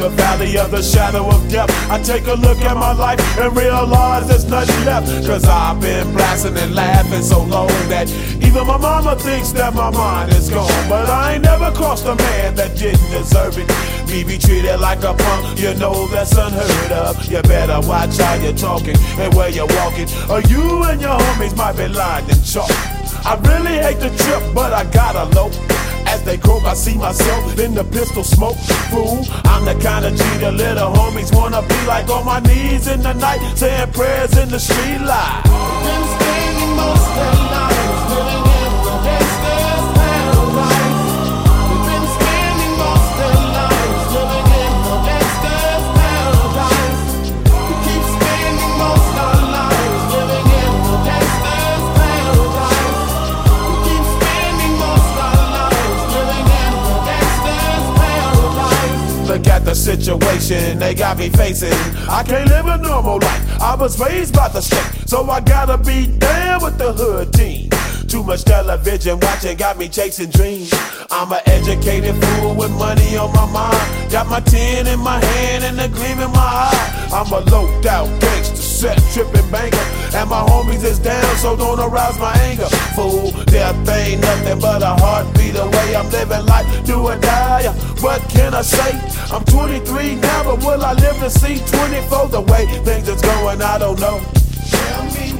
the valley of the shadow of death, I take a look at my life and realize there's nothing left. Cause I've been blasting and laughing so long that even my mama thinks that my mind is gone. But I ain't never crossed a man that didn't deserve it. Me be treated like a punk, you know that's unheard of. You better watch how you're talking and where you're walking, or you and your homies might be lined in chalk. I really hate the trip, but I gotta low. As they croak, I see myself in the pistol smoke. Fool, I'm the kind of G the little homies wanna be like, on my knees in the night, saying prayers in the street light. Been spending most of their lives living in the gangster's paradise. We've been spending most of their lives living in the gangster's paradise. We keep spending most of our lives living in the gangster's paradise. We keep spending most of our lives living in the gangster's paradise. Look at the situation they got me facing. I can't live a normal life. I was raised by the state, so I gotta be down with the hood team. Too much television watching got me chasing dreams. I'm an educated fool with money on my mind. Got my tin in my hand and a gleam in my eye. I'm a loped out gangster, set tripping banker, and my homies is down, so don't arouse my anger. Fool, death ain't nothing but a heartbeat away. I'm living life, do or die. What can I say? I'm 23 now, but will I live to see 24? The way things is going, I don't know. Tell me